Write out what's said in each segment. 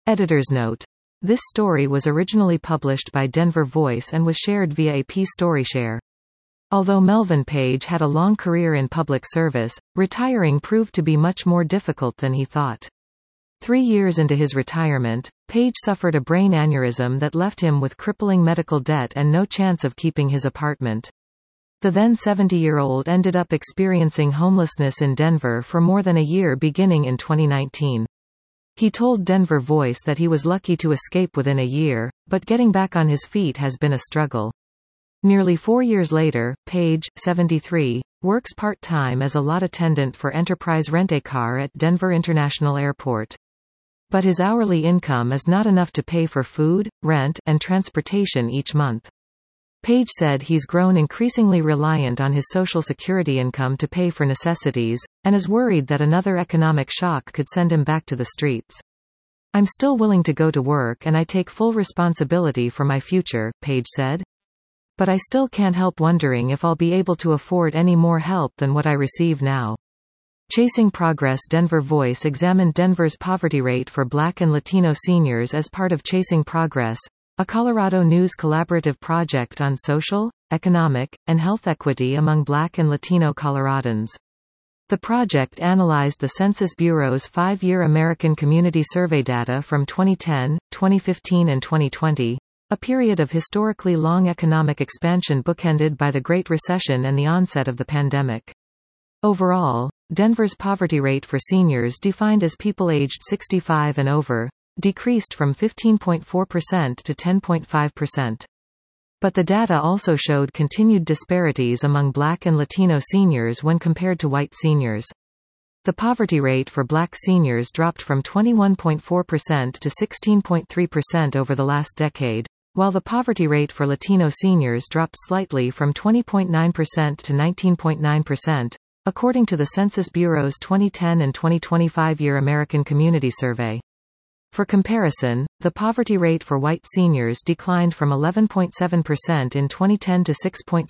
Editor's note. This story was originally published by Denver Voice and was shared via a pStoryShare. Although Melvin Page had a long career in public service, retiring proved to be much more difficult than he thought. 3 years into his retirement, Page suffered a brain aneurysm that left him with crippling medical debt and no chance of keeping his apartment. The then 70-year-old ended up experiencing homelessness in Denver for more than a year beginning in 2019. He told Denver Voice that he was lucky to escape within a year, but getting back on his feet has been a struggle. Nearly 4 years later, Page, 73, works part-time as a lot attendant for Enterprise Rent-A-Car at Denver International Airport. But his hourly income is not enough to pay for food, rent, and transportation each month. Page said he's grown increasingly reliant on his Social Security income to pay for necessities, and is worried that another economic shock could send him back to the streets. "I'm still willing to go to work and I take full responsibility for my future," Page said. "But I still can't help wondering if I'll be able to afford any more help than what I receive now." Chasing Progress Denver Voice examined Denver's poverty rate for Black and Latino seniors as part of Chasing Progress, a Colorado News collaborative project on social, economic, and health equity among Black and Latino Coloradans. The project analyzed the Census Bureau's 5-year American Community Survey data from 2010, 2015 and 2020, a period of historically long economic expansion bookended by the Great Recession and the onset of the pandemic. Overall, Denver's poverty rate for seniors defined as people aged 65 and over, decreased from 15.4% to 10.5%. But the data also showed continued disparities among Black and Latino seniors when compared to white seniors. The poverty rate for Black seniors dropped from 21.4% to 16.3% over the last decade, while the poverty rate for Latino seniors dropped slightly from 20.9% to 19.9%, according to the Census Bureau's 2010 and 2020 5-year American Community Survey. For comparison, the poverty rate for white seniors declined from 11.7% in 2010 to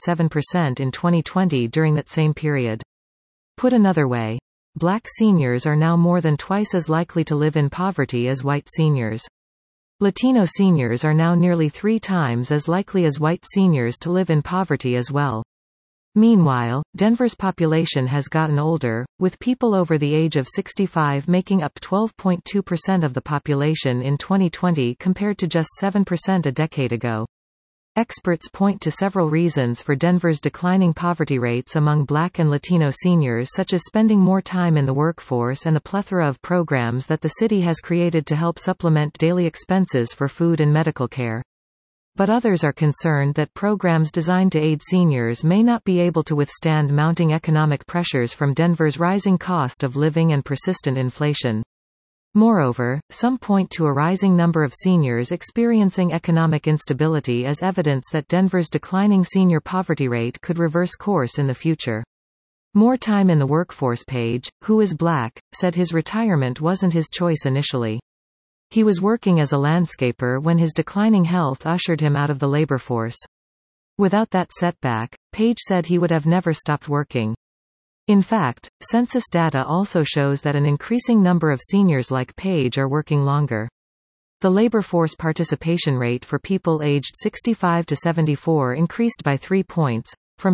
6.7% in 2020 during that same period. Put another way, Black seniors are now more than twice as likely to live in poverty as white seniors. Latino seniors are now nearly 3 times as likely as white seniors to live in poverty as well. Meanwhile, Denver's population has gotten older, with people over the age of 65 making up 12.2% of the population in 2020 compared to just 7% a decade ago. Experts point to several reasons for Denver's declining poverty rates among Black and Latino seniors, such as spending more time in the workforce and the plethora of programs that the city has created to help supplement daily expenses for food and medical care. But others are concerned that programs designed to aid seniors may not be able to withstand mounting economic pressures from Denver's rising cost of living and persistent inflation. Moreover, some point to a rising number of seniors experiencing economic instability as evidence that Denver's declining senior poverty rate could reverse course in the future. More time in the workforce. Page, who is Black, said his retirement wasn't his choice initially. He was working as a landscaper when his declining health ushered him out of the labor force. Without that setback, Page said he would have never stopped working. In fact, census data also shows that an increasing number of seniors like Page are working longer. The labor force participation rate for people aged 65 to 74 increased by 3 points, from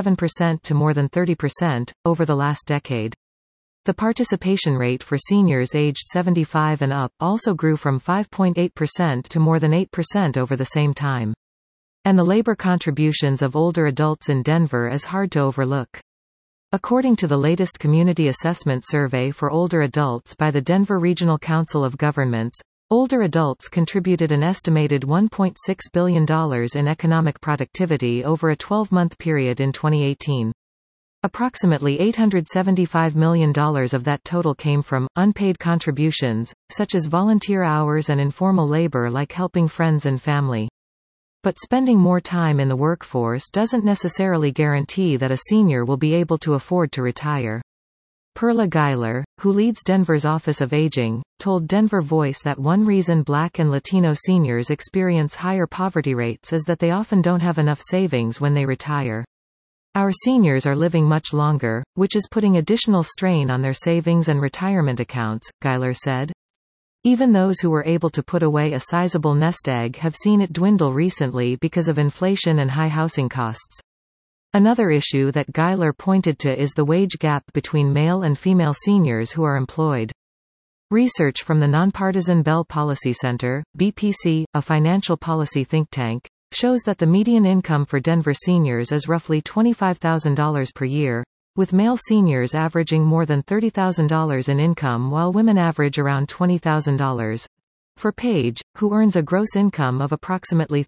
27% to more than 30%, over the last decade. The participation rate for seniors aged 75 and up also grew from 5.8% to more than 8% over the same time. And the labor contributions of older adults in Denver is hard to overlook. According to the latest Community Assessment Survey for older adults by the Denver Regional Council of Governments, older adults contributed an estimated $1.6 billion in economic productivity over a 12-month period in 2018. Approximately $875 million of that total came from unpaid contributions, such as volunteer hours and informal labor like helping friends and family. But spending more time in the workforce doesn't necessarily guarantee that a senior will be able to afford to retire. Perla Geiler, who leads Denver's Office of Aging, told Denver Voice that one reason Black and Latino seniors experience higher poverty rates is that they often don't have enough savings when they retire. Our seniors are living much longer, which is putting additional strain on their savings and retirement accounts, Geiler said. Even those who were able to put away a sizable nest egg have seen it dwindle recently because of inflation and high housing costs. Another issue that Geiler pointed to is the wage gap between male and female seniors who are employed. Research from the nonpartisan Bell Policy Center, BPC, a financial policy think tank, shows that the median income for Denver seniors is roughly $25,000 per year, with male seniors averaging more than $30,000 in income while women average around $20,000. For Page, who earns a gross income of approximately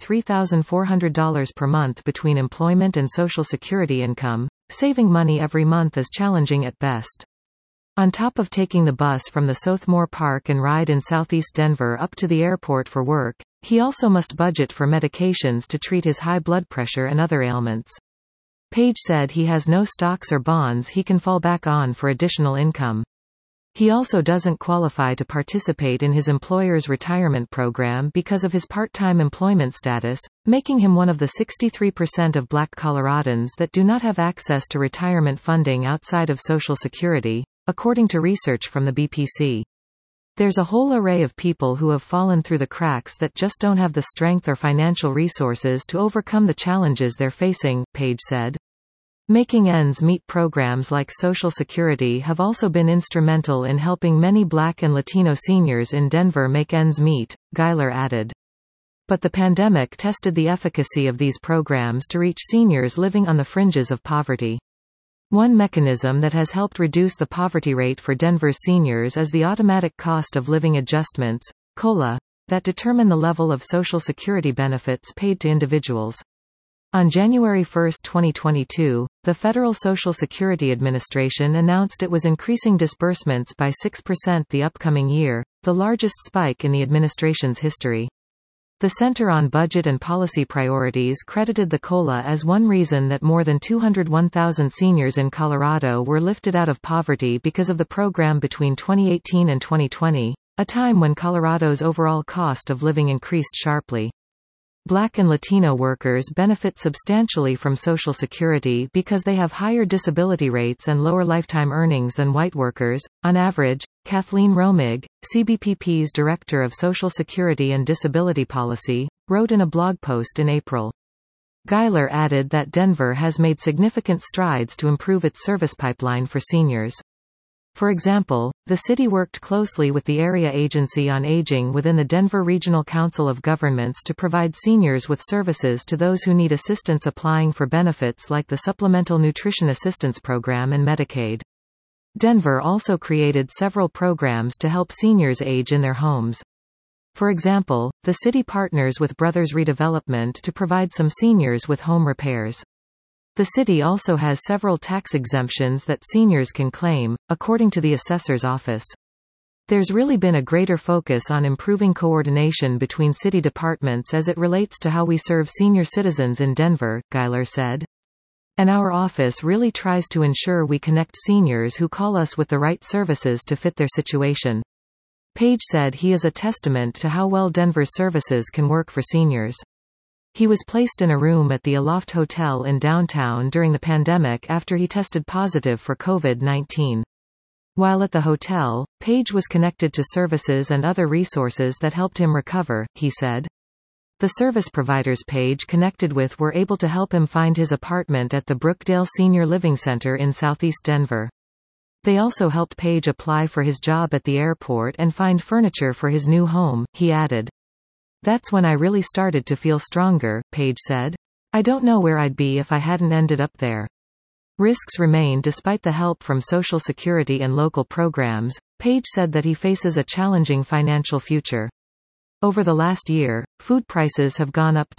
$3,400 per month between employment and Social Security income, saving money every month is challenging at best. On top of taking the bus from the Sothmore Park and ride in southeast Denver up to the airport for work, he also must budget for medications to treat his high blood pressure and other ailments. Page said he has no stocks or bonds he can fall back on for additional income. He also doesn't qualify to participate in his employer's retirement program because of his part-time employment status, making him one of the 63% of Black Coloradans that do not have access to retirement funding outside of Social Security, according to research from the BPC. There's a whole array of people who have fallen through the cracks that just don't have the strength or financial resources to overcome the challenges they're facing, Page said. Making ends meet programs like Social Security have also been instrumental in helping many Black and Latino seniors in Denver make ends meet, Geiler added. But the pandemic tested the efficacy of these programs to reach seniors living on the fringes of poverty. One mechanism that has helped reduce the poverty rate for Denver's seniors is the automatic cost of living adjustments, COLA, that determine the level of Social Security benefits paid to individuals. On January 1, 2022, the Federal Social Security Administration announced it was increasing disbursements by 6% the upcoming year, the largest spike in the administration's history. The Center on Budget and Policy Priorities credited the COLA as one reason that more than 201,000 seniors in Colorado were lifted out of poverty because of the program between 2018 and 2020, a time when Colorado's overall cost of living increased sharply. Black and Latino workers benefit substantially from Social Security because they have higher disability rates and lower lifetime earnings than white workers. On average, Kathleen Romig, CBPP's Director of Social Security and Disability Policy, wrote in a blog post in April. Geiler added that Denver has made significant strides to improve its service pipeline for seniors. For example, the city worked closely with the Area Agency on Aging within the Denver Regional Council of Governments to provide seniors with services to those who need assistance applying for benefits like the Supplemental Nutrition Assistance Program and Medicaid. Denver also created several programs to help seniors age in their homes. For example, the city partners with Brothers Redevelopment to provide some seniors with home repairs. The city also has several tax exemptions that seniors can claim, according to the assessor's office. There's really been a greater focus on improving coordination between city departments as it relates to how we serve senior citizens in Denver, Geiler said. And our office really tries to ensure we connect seniors who call us with the right services to fit their situation. Page said he is a testament to how well Denver's services can work for seniors. He was placed in a room at the Aloft Hotel in downtown during the pandemic after he tested positive for COVID-19. While at the hotel, Page was connected to services and other resources that helped him recover, he said. The service providers Page connected with were able to help him find his apartment at the Brookdale Senior Living Center in southeast Denver. They also helped Page apply for his job at the airport and find furniture for his new home, he added. That's when I really started to feel stronger, Page said. I don't know where I'd be if I hadn't ended up there. Risks remain despite the help from Social Security and local programs. Page said that he faces a challenging financial future. Over the last year, food prices have gone up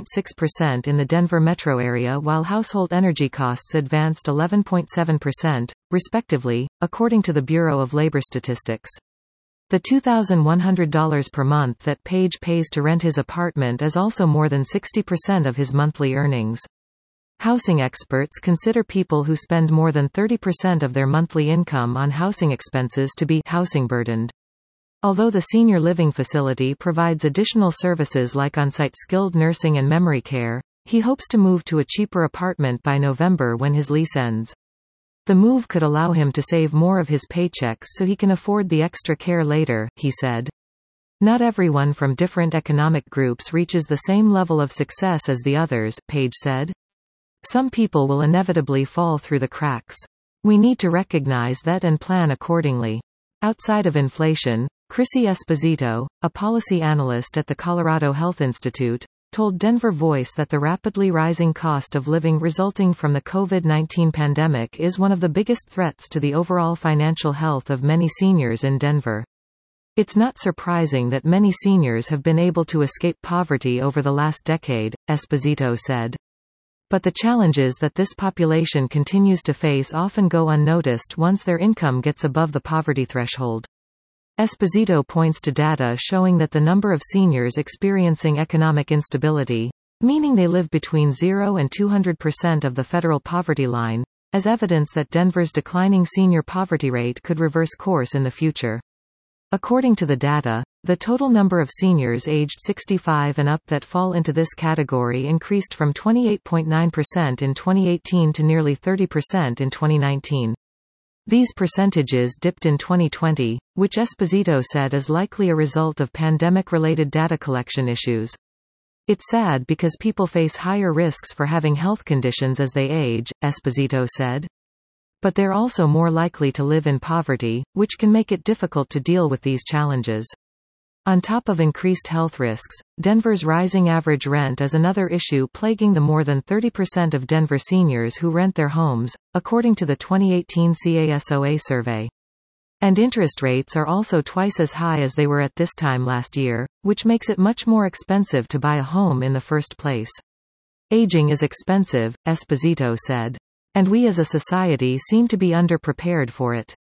10.6% in the Denver metro area while household energy costs advanced 11.7%, respectively, according to the Bureau of Labor Statistics. The $2,100 per month that Page pays to rent his apartment is also more than 60% of his monthly earnings. Housing experts consider people who spend more than 30% of their monthly income on housing expenses to be housing burdened. Although the senior living facility provides additional services like on-site skilled nursing and memory care, he hopes to move to a cheaper apartment by November when his lease ends. The move could allow him to save more of his paychecks so he can afford the extra care later, he said. Not everyone from different economic groups reaches the same level of success as the others, Page said. Some people will inevitably fall through the cracks. We need to recognize that and plan accordingly. Outside of inflation, Chrissy Esposito, a policy analyst at the Colorado Health Institute, told Denver Voice that the rapidly rising cost of living resulting from the COVID-19 pandemic is one of the biggest threats to the overall financial health of many seniors in Denver. It's not surprising that many seniors have been able to escape poverty over the last decade, Esposito said. But the challenges that this population continues to face often go unnoticed once their income gets above the poverty threshold. Esposito points to data showing that the number of seniors experiencing economic instability, meaning they live between 0 and 200% of the federal poverty line, as evidence that Denver's declining senior poverty rate could reverse course in the future. According to the data, the total number of seniors aged 65 and up that fall into this category increased from 28.9% in 2018 to nearly 30% in 2019. These percentages dipped in 2020, which Esposito said is likely a result of pandemic-related data collection issues. It's sad because people face higher risks for having health conditions as they age, Esposito said. But they're also more likely to live in poverty, which can make it difficult to deal with these challenges. On top of increased health risks, Denver's rising average rent is another issue plaguing the more than 30% of Denver seniors who rent their homes, according to the 2018 CASOA survey. And interest rates are also twice as high as they were at this time last year, which makes it much more expensive to buy a home in the first place. Aging is expensive, Esposito said. And we as a society seem to be underprepared for it.